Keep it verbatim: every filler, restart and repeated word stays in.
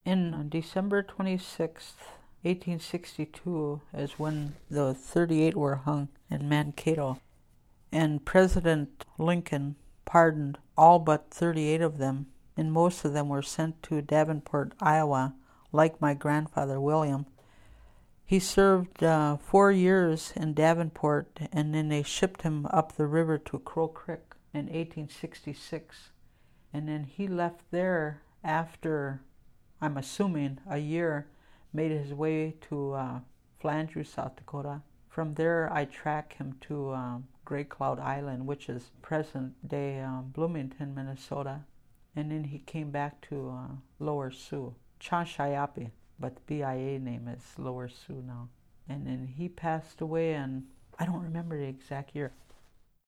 In December twenty-sixth, eighteen sixty-two, is when the thirty-eight were hung in Mankato. And President Lincoln pardoned all but thirty-eight of them, and most of them were sent to Davenport, Iowa, like my grandfather William. He served uh, four years in Davenport, and then they shipped him up the river to Crow Creek in eighteen sixty-six. And then he left there after, I'm assuming, a year, made his way to uh, Flandreau, South Dakota. From there, I track him to um, Gray Cloud Island, which is present-day um, Bloomington, Minnesota. And then he came back to uh, Lower Sioux, Chanshayapi, but the B I A name is Lower Sioux now. And then he passed away, and I don't remember the exact year.